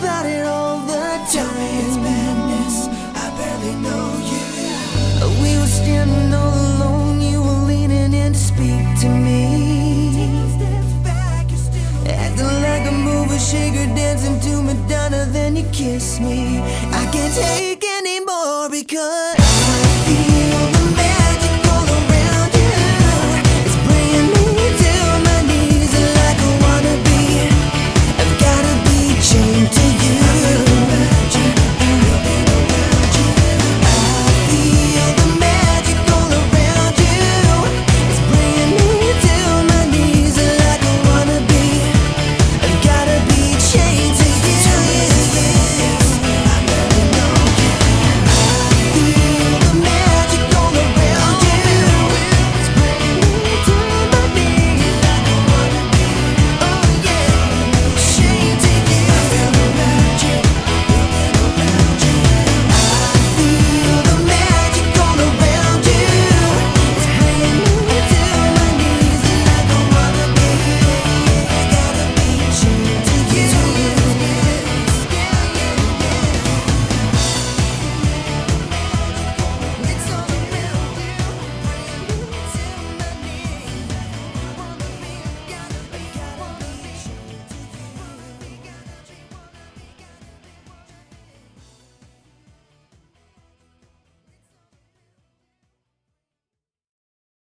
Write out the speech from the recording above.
about it all the time. Tell me it's madness, I barely know you. We were standing all alone, you were leaning in to speak to me. Acting like a movie shaker, dancing to Madonna, then you kiss me. I can't take anymore because